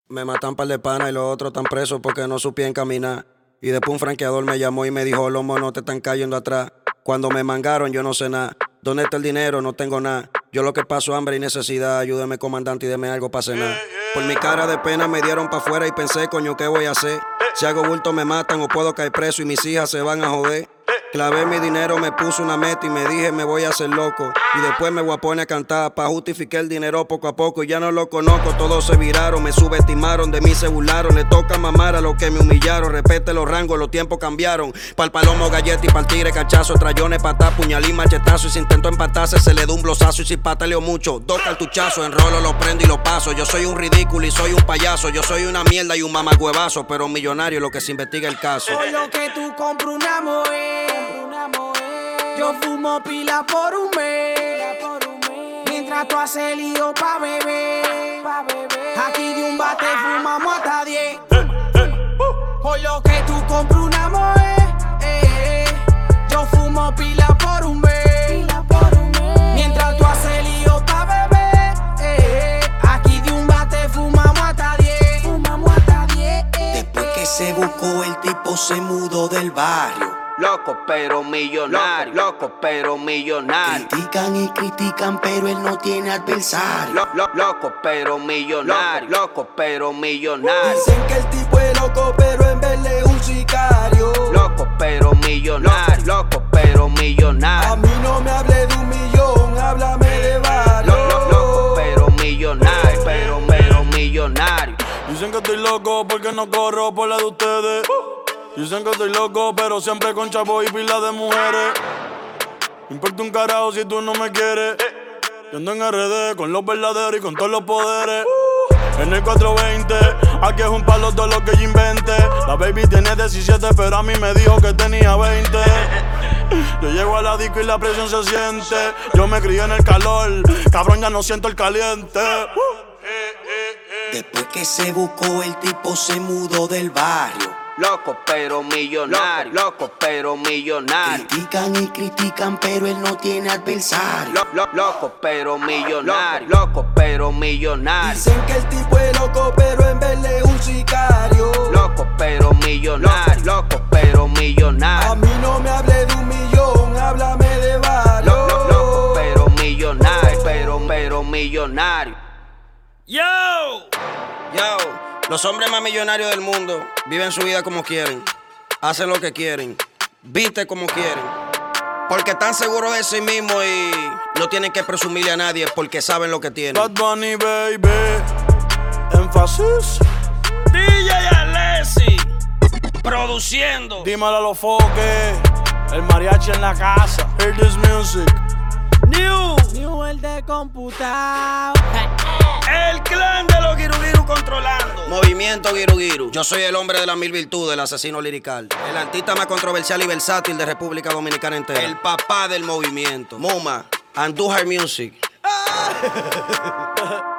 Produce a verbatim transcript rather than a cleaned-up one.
Me matan un par de panas y los otros están presos porque no supían caminar. Y después un franqueador me llamó y me dijo, los monos te están cayendo atrás. Cuando me mangaron yo no sé nada. ¿Dónde está el dinero? No tengo nada. Yo lo que paso hambre y necesidad. Ayúdeme, comandante, y deme algo para cenar. Por mi cara de pena me dieron pa' afuera y pensé, coño, ¿qué voy a hacer? Si hago bulto me matan o puedo caer preso y mis hijas se van a joder. Clavé mi dinero, me puse una meta y me dije me voy a hacer loco. Y después me voy a poner a cantar pa' justificar el dinero poco a poco. Y ya no lo conozco, todos se viraron, me subestimaron, de mí se burlaron. Le toca mamar a los que me humillaron. Respete los rangos, los tiempos cambiaron. Pa'l palomo, galleta y pa'l tigre, cachazo, trayones, patá, puñalí, machetazo. Y si intento empatarse, se le da un blosazo. Y si pataleo mucho, dos cartuchazos, enrolo, lo prendo y lo paso. Yo soy un ridículo y soy un payaso. Yo soy una mierda y un mamagüevazo, pero millonario lo que se investiga el caso. Por lo que tú compras una moe, yo fumo pila por un mes. Mientras tú haces lío pa' beber. Aquí de un bate fumamos hasta diez. Por lo que tú compras una moe, eh, yo fumo pila por un mes. Mientras tú haces lío pa' beber, eh, aquí de un bate fumamos hasta diez. Después que se buscó el tipo se mudó del barrio. Loco pero millonario, loco pero millonario. Critican y critican pero él no tiene adversario. Lo, lo, loco pero millonario, loco pero millonario. Dicen que el tipo es loco pero en vez de un sicario. Loco pero millonario, loco pero millonario. A mí no me hable de un millón, háblame de varios. Lo, lo, loco pero millonario, pero pero millonario. Dicen que estoy loco porque no corro por la de ustedes. Dicen que estoy loco, pero siempre con chavo y pila de mujeres. Me importa un carajo si tú no me quieres. Yo ando en R D con los verdaderos y con todos los poderes. En el cuatrocientos veinte, aquí es un palo todo lo que yo invente. La baby tiene diecisiete, pero a mí me dijo que tenía veinte. Yo llego a la disco y la presión se siente. Yo me crié en el calor, cabrón ya no siento el caliente. Después que se buscó el tipo se mudó del barrio. Loco pero millonario, loco pero millonario. Critican y critican pero él no tiene adversario. Lo, lo, loco pero millonario, loco pero millonario. Dicen que el tipo es loco pero en vez de un sicario. Loco pero millonario, loco pero millonario. A mí no me hable de un millón, háblame de varios. Lo, lo, loco pero millonario, pero pero millonario. Yo, yo, los hombres más millonarios del mundo viven su vida como quieren, hacen lo que quieren, visten como quieren, porque están seguros de sí mismos y no tienen que presumirle a nadie porque saben lo que tienen. Bad Bunny, baby, énfasis. D J Alessi, produciendo. Dímelo a los foques, el mariachi en la casa. Hear this music. New, New el de computado. el clan de los Giru Giru controlando. Movimiento Giru Giru. Yo soy el hombre de las mil virtudes, el asesino lirical. El artista más controversial y versátil de República Dominicana entera. El papá del movimiento. Muma, Andújar Music.